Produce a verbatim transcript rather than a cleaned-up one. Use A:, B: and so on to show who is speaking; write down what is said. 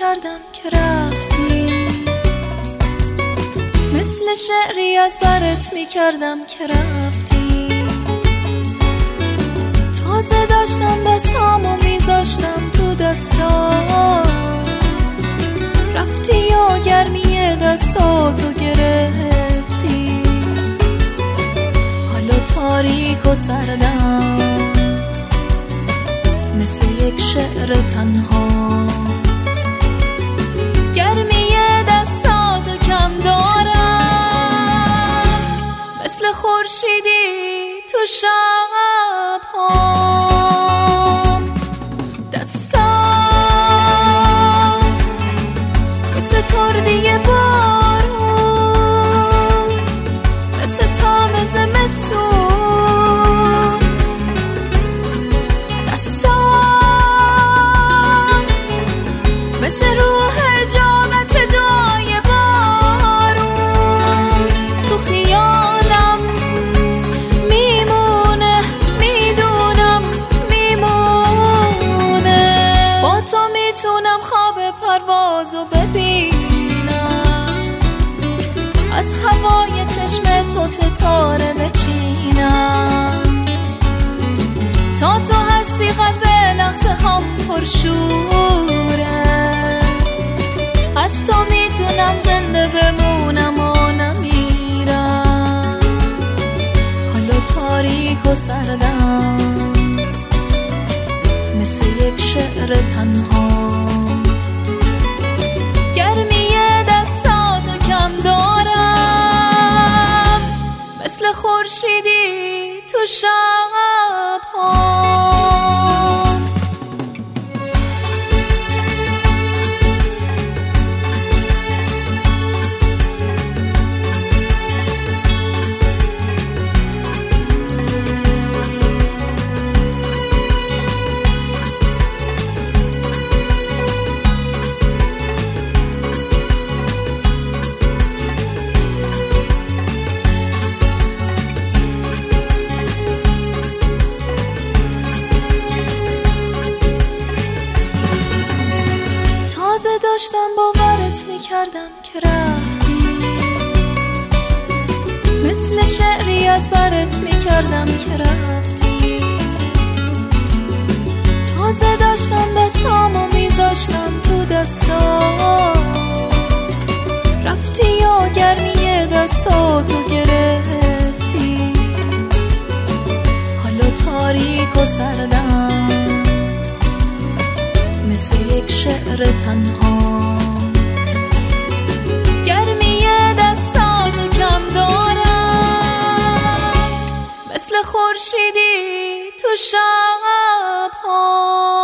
A: میکردم که رفتی، مثل شعری از برت میکردم که رفتی. تازه داشتم دستامو میذاشتم تو دستات، رفتی و گرمی دستاتو گرفتی. حالا تاریک و سردم مثل یک شعر تنها، گرمی دستاتو کم دارم، مثل خورشیدی تو شب هام. دستات مثل تردی بارون، مثل تام زمستون. دستات مثل روح جامت دعای بارون، تو خیالم میمونه، میدونم میمونه. با تو میتونم خواب پروازو ببینم، از هوای چشم تو ستاره بچینم. تا تو هستی قلب لحظه هم پرشوره، از تو میتونم زنده بمونم و نمیرم. حالا تاریک و سردم مثل یک شعر تنها، گرمی دستاتو کم دارم، مثل خورشیدی تو شب ها. داشتم باورت میکردم که رفتی، مثل شعری از برت میکردم که رفتی. تازه داشتم دستامو میذاشتم تو دستات، رفتی و گرمی دستاتو گرفتی. حالا تاریک و سردم مثل یک شعر تنها، گرمی دستاتو کم دارم، مثل خورشیدی تو شب ها.